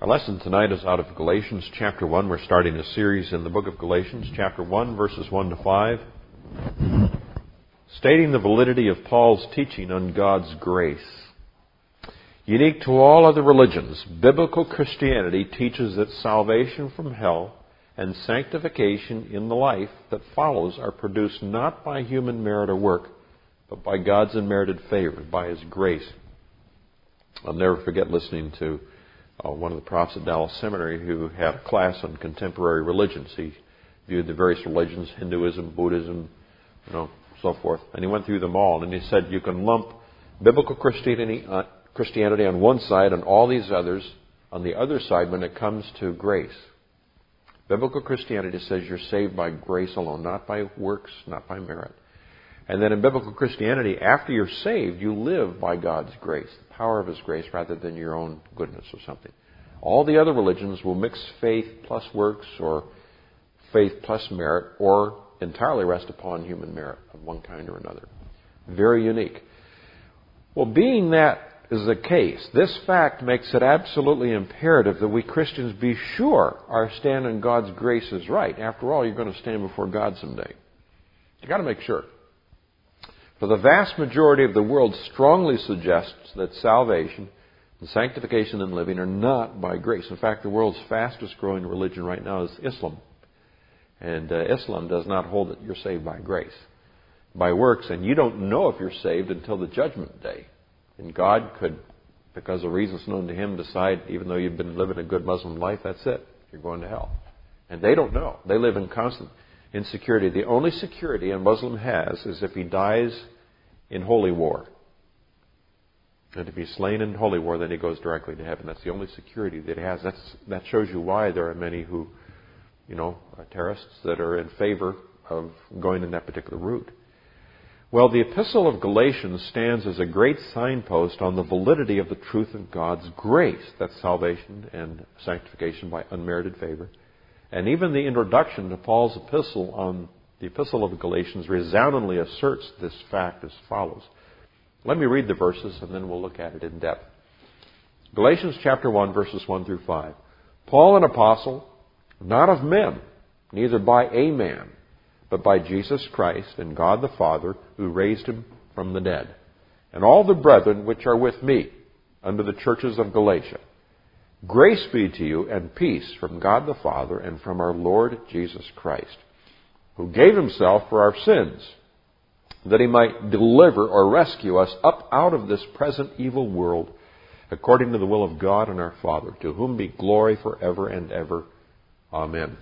Our lesson tonight is out of Galatians chapter 1. We're starting a series in the book of Galatians, chapter 1, verses 1 to 5, stating the validity of Paul's teaching on God's grace. Unique to all other religions, biblical Christianity teaches that salvation from hell and sanctification in the life that follows are produced not by human merit or work, but by God's unmerited favor, by His grace. I'll never forget listening to one of the profs at Dallas Seminary who had a class on contemporary religions. He viewed the various religions, Hinduism, Buddhism, so forth. And he went through them all. And he said you can lump biblical Christianity on one side and all these others on the other side when it comes to grace. Biblical Christianity says you're saved by grace alone, not by works, not by merit. And then in biblical Christianity, after you're saved, you live by God's grace, the power of His grace, rather than your own goodness or something. All the other religions will mix faith plus works or faith plus merit, or entirely rest upon human merit of one kind or another. Very unique. Well, being that is the case, this fact makes it absolutely imperative that we Christians be sure our stand in God's grace is right. After all, you're going to stand before God someday. You've got to make sure. For the vast majority of the world strongly suggests that salvation and sanctification and living are not by grace. In fact, the world's fastest growing religion right now is Islam. And Islam does not hold that you're saved by grace, by works. And you don't know if you're saved until the judgment day. And God could, because of reasons known to Him, decide, even though you've been living a good Muslim life, that's it. You're going to hell. And they don't know. They live in constant insecurity. The only security a Muslim has is if he dies in holy war. And if he's slain in holy war, then he goes directly to heaven. That's the only security that he has. That shows you why there are many who, are terrorists that are in favor of going in that particular route. Well, the Epistle of Galatians stands as a great signpost on the validity of the truth of God's grace. That's salvation and sanctification by unmerited favor. And even the introduction to Paul's epistle on the Epistle of Galatians resoundingly asserts this fact as follows. Let me read the verses and then we'll look at it in depth. Galatians chapter 1, verses 1 through 5. Paul, an apostle, not of men, neither by a man, but by Jesus Christ and God the Father, who raised Him from the dead, and all the brethren which are with me under the churches of Galatia. Grace be to you and peace from God the Father and from our Lord Jesus Christ, who gave Himself for our sins, that He might deliver or rescue us up out of this present evil world, according to the will of God and our Father, to whom be glory forever and ever. Amen.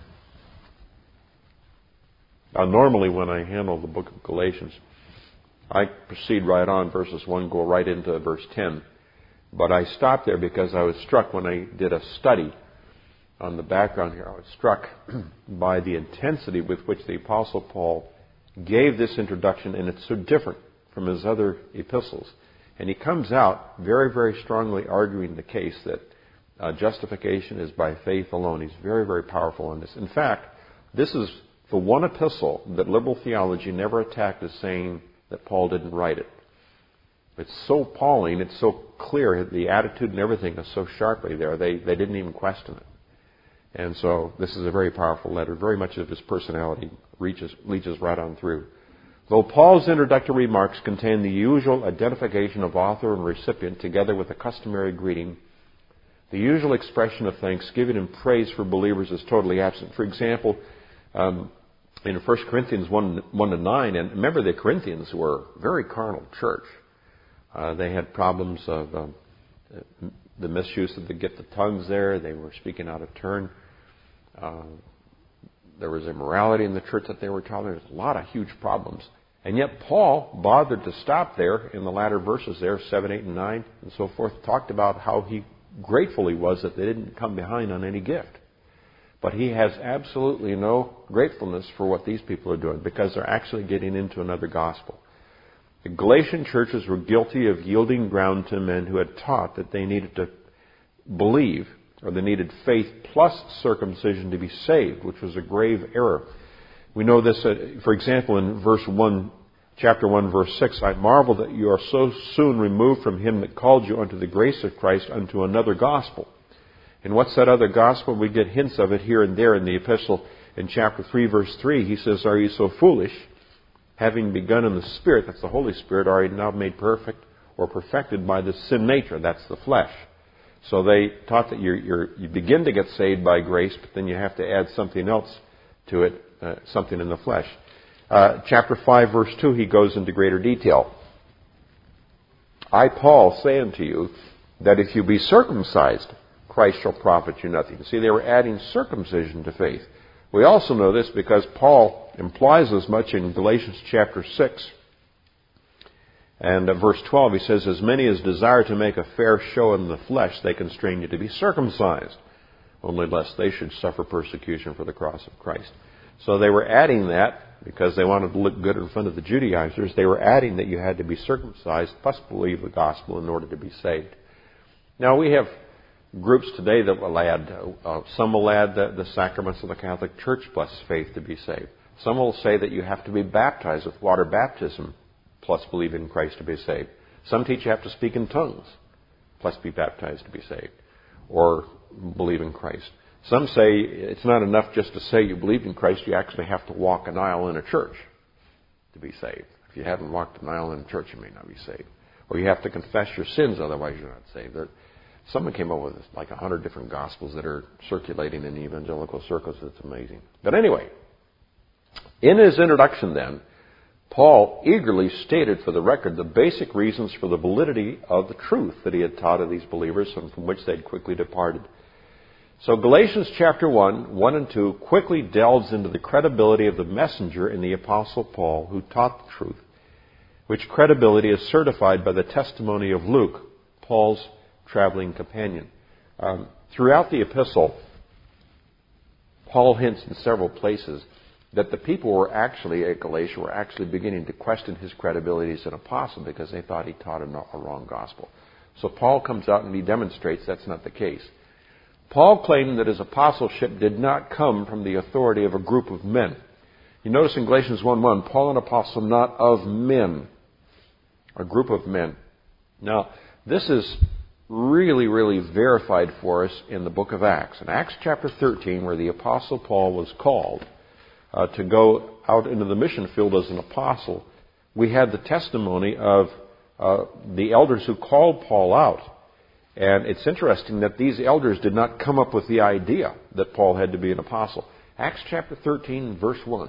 Now, normally when I handle the book of Galatians, I proceed right on verses 1, go right into verse 10. But I stopped there because I was struck when I did a study on the background here. I was struck by the intensity with which the Apostle Paul gave this introduction, and it's so different from his other epistles. And he comes out very, very strongly arguing the case that justification is by faith alone. He's very, very powerful on this. In fact, this is the one epistle that liberal theology never attacked as saying that Paul didn't write it. It's so Pauline, it's so clear, the attitude and everything is so sharply there, they didn't even question it. And so this is a very powerful letter. Very much of his personality reaches right on through. Though Paul's introductory remarks contain the usual identification of author and recipient together with a customary greeting, the usual expression of thanksgiving and praise for believers is totally absent. For example, in 1 Corinthians 1-9, and remember the Corinthians were a very carnal church. They had problems of the misuse of the gift of tongues there. They were speaking out of turn. There was immorality in the church that they were tolerating. There was a lot of huge problems. And yet Paul bothered to stop there in the latter verses there, 7, 8, and 9, and so forth, talked about how he grateful he was that they didn't come behind on any gift. But he has absolutely no gratefulness for what these people are doing because they're actually getting into another gospel. The Galatian churches were guilty of yielding ground to men who had taught that they needed to believe, or they needed faith plus circumcision to be saved, which was a grave error. We know this, for example, in chapter 1, verse 6, I marvel that you are so soon removed from Him that called you unto the grace of Christ unto another gospel. And what's that other gospel? We get hints of it here and there in the epistle. In chapter 3, verse 3, he says, "Are you so foolish? Having begun in the Spirit," that's the Holy Spirit, "are you now made perfect or perfected by the sin nature?" That's the flesh. So they taught that you begin to get saved by grace, but then you have to add something else to it, something in the flesh. Chapter 5, verse 2, he goes into greater detail. "I, Paul, say unto you that if you be circumcised, Christ shall profit you nothing." See, they were adding circumcision to faith. We also know this because Paul implies as much in Galatians chapter 6 and verse 12. He says, "As many as desire to make a fair show in the flesh, they constrain you to be circumcised, only lest they should suffer persecution for the cross of Christ." So they were adding that because they wanted to look good in front of the Judaizers. They were adding that you had to be circumcised plus believe the gospel in order to be saved. Now we have groups today that will add, some will add the sacraments of the Catholic Church plus faith to be saved. Some will say that you have to be baptized with water baptism plus believe in Christ to be saved. Some teach you have to speak in tongues plus be baptized to be saved or believe in Christ. Some say it's not enough just to say you believe in Christ, you actually have to walk an aisle in a church to be saved. If you haven't walked an aisle in a church, you may not be saved. Or you have to confess your sins, otherwise you're not saved. Someone came up with like 100 different gospels that are circulating in evangelical circles. It's amazing. But anyway, in his introduction then, Paul eagerly stated for the record the basic reasons for the validity of the truth that he had taught of these believers and from which they'd quickly departed. So Galatians chapter 1 and 2 quickly delves into the credibility of the messenger in the Apostle Paul who taught the truth, which credibility is certified by the testimony of Luke, Paul's traveling companion. Throughout the epistle, Paul hints in several places that the people at Galatia were actually beginning to question his credibility as an apostle because they thought he taught a wrong gospel. So Paul comes out and he demonstrates that's not the case. Paul claimed that his apostleship did not come from the authority of a group of men. You notice in Galatians 1:1, Paul an apostle not of men, a group of men. Now, this is really, really verified for us in the book of Acts. In Acts chapter 13, where the apostle Paul was called to go out into the mission field as an apostle, we had the testimony of the elders who called Paul out. And it's interesting that these elders did not come up with the idea that Paul had to be an apostle. Acts chapter 13, verse 1.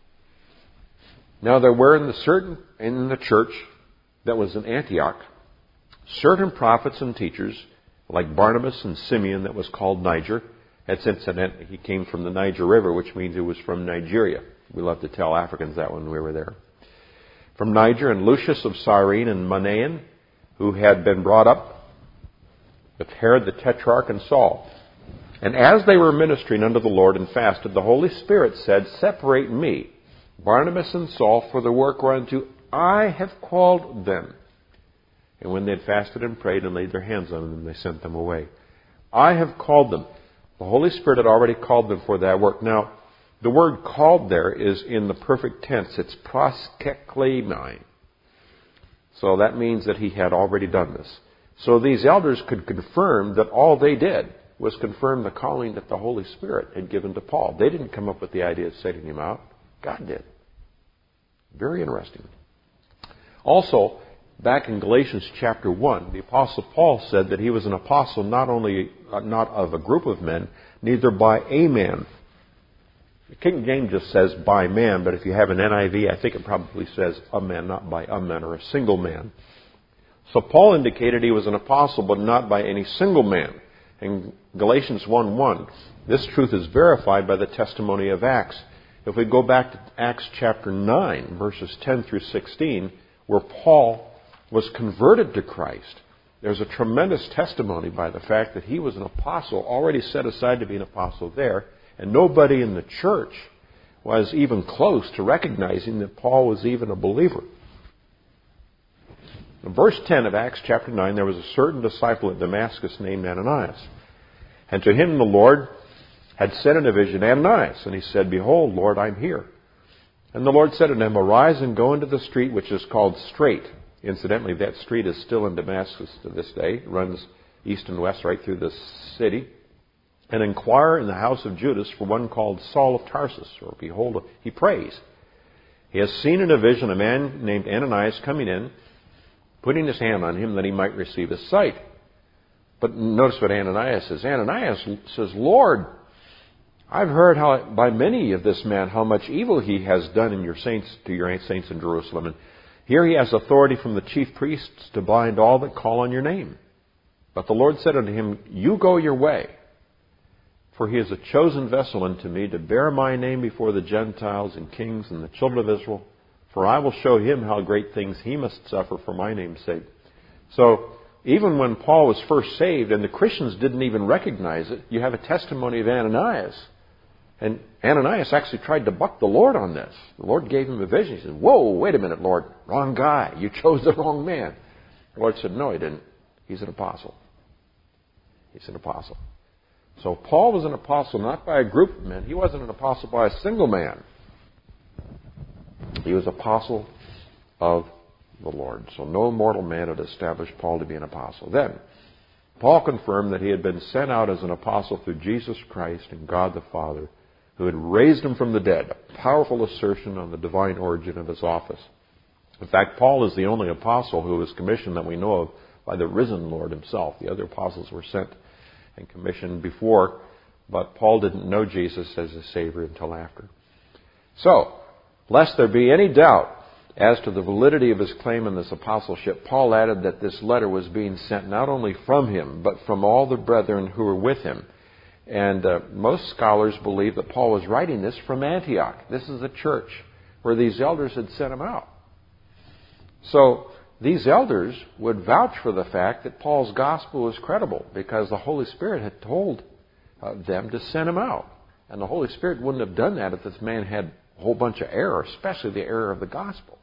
"Now there were in the church that was in Antioch certain prophets and teachers, like Barnabas and Simeon that was called Niger." That's incidentally, he came from the Niger River, which means he was from Nigeria. We love to tell Africans that when we were there. "From Niger, and Lucius of Cyrene, and Manaen, who had been brought up with Herod the Tetrarch and Saul. And as they were ministering unto the Lord and fasted, the Holy Spirit said, Separate me, Barnabas and Saul, for the work whereunto I have called them. And when they had fasted and prayed and laid their hands on them, they sent them away." I have called them. The Holy Spirit had already called them for that work. Now, the word called there is in the perfect tense. It's proskeklemai. So that means that he had already done this. So these elders could confirm that all they did was confirm the calling that the Holy Spirit had given to Paul. They didn't come up with the idea of setting him out. God did. Very interesting. Also, back in Galatians chapter 1, the Apostle Paul said that he was an apostle not of a group of men, neither by a man. The King James just says by man, but if you have an NIV, I think it probably says a man, not by a man, or a single man. So Paul indicated he was an apostle, but not by any single man. In Galatians 1:1, this truth is verified by the testimony of Acts. If we go back to Acts chapter 9, verses 10 through 16, where Paul was converted to Christ, there's a tremendous testimony by the fact that he was an apostle, already set aside to be an apostle there, and nobody in the church was even close to recognizing that Paul was even a believer. In verse 10 of Acts chapter 9, there was a certain disciple at Damascus named Ananias. And to him the Lord had said in a vision, Ananias. And he said, Behold, Lord, I'm here. And the Lord said unto him, Arise and go into the street which is called Straight. Incidentally, that street is still in Damascus to this day. It runs east and west right through the city. and inquire in the house of Judas for one called Saul of Tarsus, or behold, he prays. He has seen in a vision a man named Ananias coming in, putting his hand on him that he might receive his sight. But notice what Ananias says. Ananias says, Lord, I've heard how by many of this man how much evil he has done to your saints in Jerusalem. And here he has authority from the chief priests to bind all that call on your name. But the Lord said unto him, You go your way, for he is a chosen vessel unto me to bear my name before the Gentiles and kings and the children of Israel. For I will show him how great things he must suffer for my name's sake. So, even when Paul was first saved, and the Christians didn't even recognize it, you have a testimony of Ananias. And Ananias actually tried to buck the Lord on this. The Lord gave him a vision. He said, Whoa, wait a minute, Lord. Wrong guy. You chose the wrong man. The Lord said, No, he didn't. He's an apostle. He's an apostle. So Paul was an apostle not by a group of men. He wasn't an apostle by a single man. He was apostle of the Lord. So no mortal man had established Paul to be an apostle. Then, Paul confirmed that he had been sent out as an apostle through Jesus Christ and God the Father, who had raised him from the dead, a powerful assertion on the divine origin of his office. In fact, Paul is the only apostle who was commissioned that we know of by the risen Lord himself. The other apostles were sent and commissioned before, but Paul didn't know Jesus as his Savior until after. So, lest there be any doubt as to the validity of his claim in this apostleship, Paul added that this letter was being sent not only from him, but from all the brethren who were with him. And most scholars believe that Paul was writing this from Antioch. This is a church where these elders had sent him out. So these elders would vouch for the fact that Paul's gospel was credible because the Holy Spirit had told them to send him out. And the Holy Spirit wouldn't have done that if this man had a whole bunch of error, especially the error of the gospel.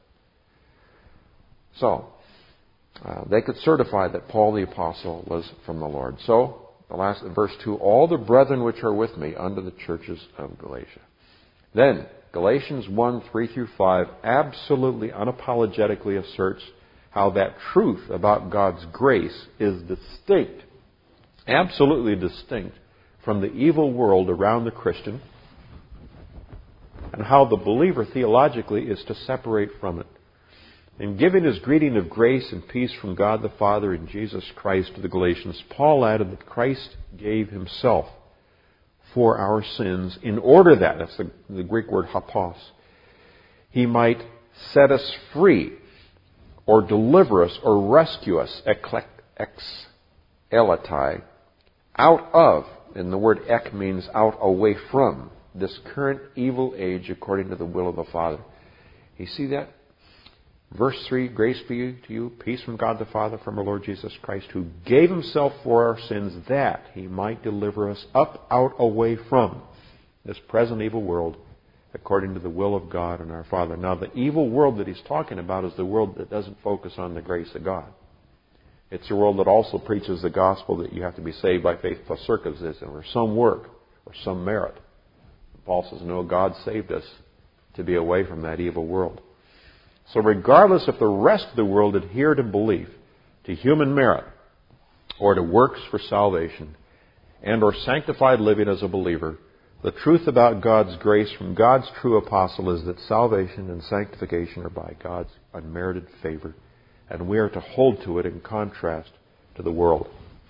So they could certify that Paul the apostle was from the Lord. So, the last verse 2, all the brethren which are with me unto the churches of Galatia. Then, Galatians 1, 3 through 5 absolutely unapologetically asserts how that truth about God's grace is distinct, absolutely distinct from the evil world around the Christian, and how the believer theologically is to separate from it. In giving his greeting of grace and peace from God the Father and Jesus Christ to the Galatians, Paul added that Christ gave himself for our sins in order that, that's the Greek word hapos, he might set us free or deliver us or rescue us, eletai, out of, and the word ek means out, away from, this current evil age according to the will of the Father. You see that? Verse 3, grace be to you, peace from God the Father, from our Lord Jesus Christ, who gave himself for our sins that he might deliver us up, out, away from this present evil world, according to the will of God and our Father. Now, the evil world that he's talking about is the world that doesn't focus on the grace of God. It's a world that also preaches the gospel that you have to be saved by faith plus circumcision, or some work, or some merit. Paul says, no, God saved us to be away from that evil world. So regardless if the rest of the world adhered in belief to human merit or to works for salvation and or sanctified living as a believer, the truth about God's grace from God's true apostle is that salvation and sanctification are by God's unmerited favor, and we are to hold to it in contrast to the world.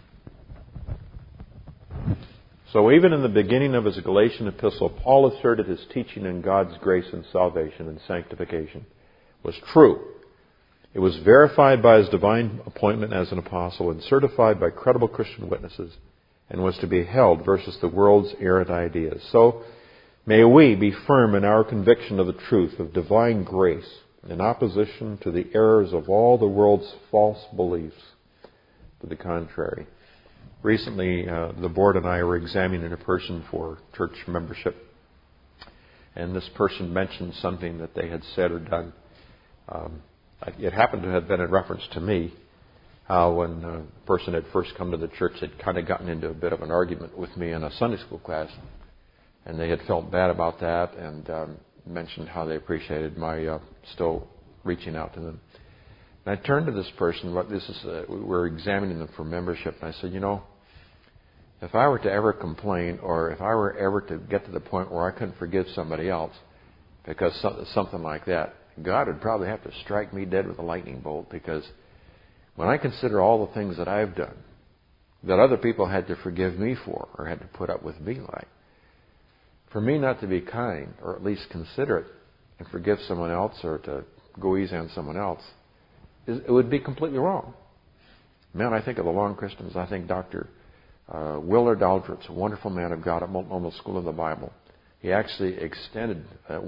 So even in the beginning of his Galatian epistle, Paul asserted his teaching in God's grace and salvation and sanctification was true. It was verified by his divine appointment as an apostle and certified by credible Christian witnesses and was to be held versus the world's errant ideas. So may we be firm in our conviction of the truth of divine grace in opposition to the errors of all the world's false beliefs to the contrary. Recently, the board and I were examining a person for church membership, and this person mentioned something that they had said or done. It happened to have been in reference to me, how when a person had first come to the church, they'd kind of gotten into a bit of an argument with me in a Sunday school class, and they had felt bad about that and mentioned how they appreciated my still reaching out to them. And I turned to this person, we were examining them for membership, and I said, if I were to ever complain, or if I were ever to get to the point where I couldn't forgive somebody else because something like that, God would probably have to strike me dead with a lightning bolt, because when I consider all the things that I've done that other people had to forgive me for or had to put up with me like, for me not to be kind or at least considerate and forgive someone else or to go easy on someone else, it would be completely wrong. Man, I think of the Long Christians. I think Dr. Willard Aldrich's a wonderful man of God at Multnomah School of the Bible. He actually extended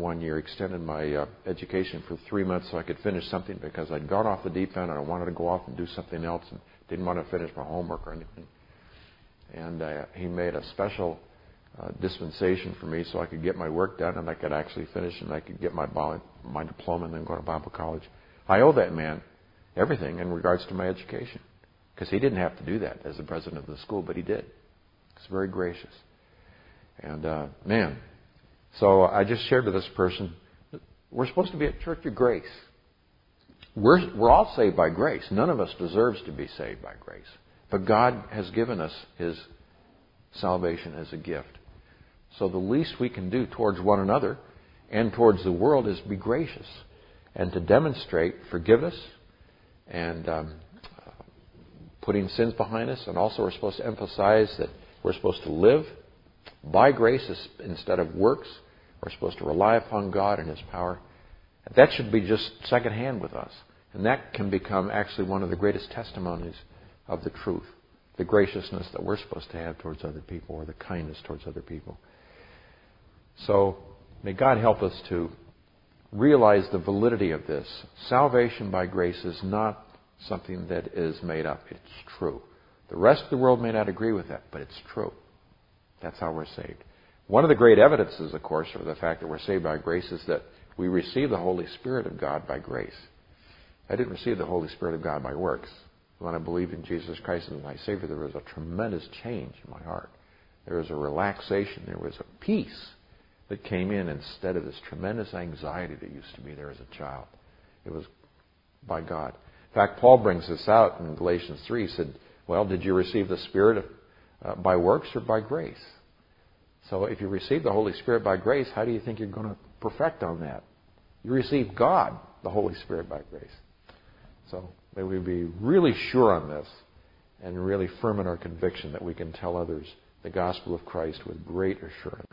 my education for 3 months so I could finish something, because I'd gone off the deep end and I wanted to go off and do something else and didn't want to finish my homework or anything. And he made a special dispensation for me so I could get my work done and I could actually finish and I could get my diploma and then go to Bible college. I owe that man everything in regards to my education, because he didn't have to do that as the president of the school, but he did. He's very gracious. And so I just shared with this person, we're supposed to be a church of grace. We're all saved by grace. None of us deserves to be saved by grace. But God has given us His salvation as a gift. So the least we can do towards one another and towards the world is be gracious and to demonstrate forgiveness and putting sins behind us. And also we're supposed to emphasize that we're supposed to live by grace instead of works. We're supposed to rely upon God and His power. That should be just secondhand with us. And that can become actually one of the greatest testimonies of the truth, the graciousness that we're supposed to have towards other people, or the kindness towards other people. So may God help us to realize the validity of this. Salvation by grace is not something that is made up. It's true. The rest of the world may not agree with that, but it's true. That's how we're saved. One of the great evidences, of course, for the fact that we're saved by grace is that we receive the Holy Spirit of God by grace. I didn't receive the Holy Spirit of God by works. When I believed in Jesus Christ as my Savior, there was a tremendous change in my heart. There was a relaxation. There was a peace that came in instead of this tremendous anxiety that used to be there as a child. It was by God. In fact, Paul brings this out in Galatians 3. He said, well, did you receive the Spirit by works or by grace? So if you receive the Holy Spirit by grace, how do you think you're going to perfect on that? You receive God, the Holy Spirit, by grace. So may we be really sure on this and really firm in our conviction that we can tell others the gospel of Christ with great assurance.